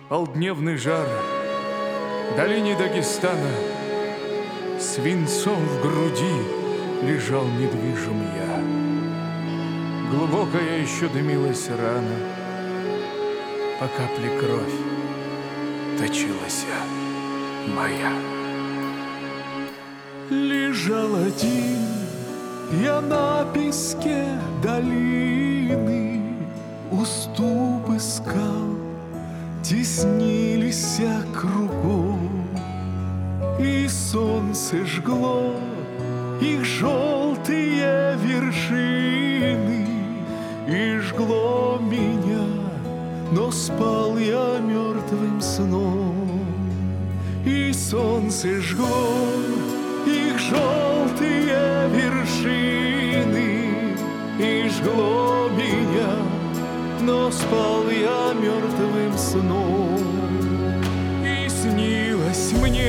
полдневный жар, долине Дагестана, свинцом в груди лежал недвижим я. Глубокая еще дымилась рана, по капле кровь точилась моя. Лежал один я на песке долины, уступ искал, теснились кругом, и солнце жгло их желтые вершины, и жгло меня, но спал я мертвым сном. И солнце жгло их желтые вершины, и жгло меня, но спал я мертвым сном. И снилось мне,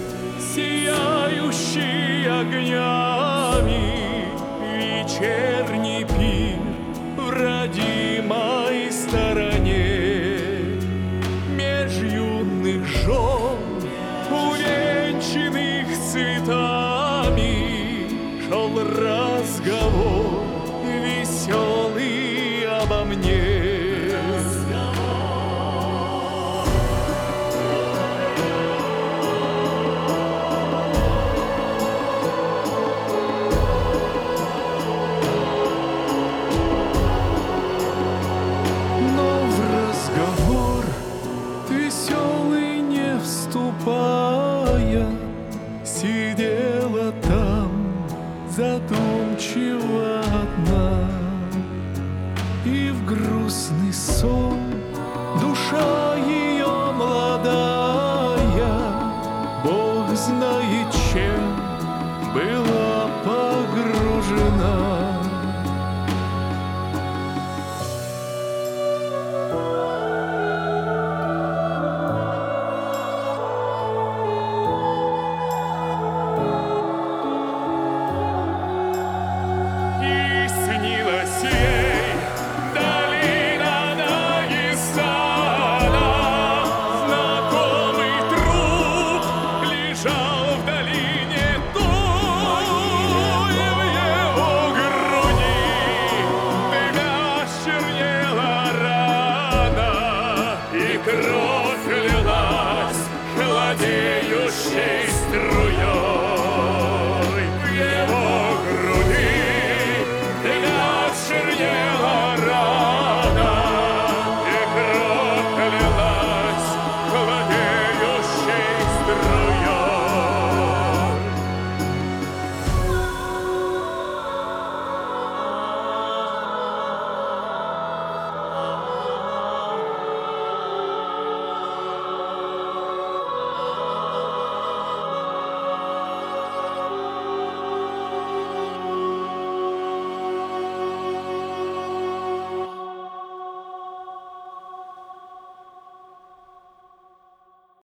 сияющий огнями, вечерний пир в родимой стороне, меж юных жен, увенчанных цветами, шел разговор веселый обо мне. Веселый не вступая, сидела там задумчиво одна, и в грустный сон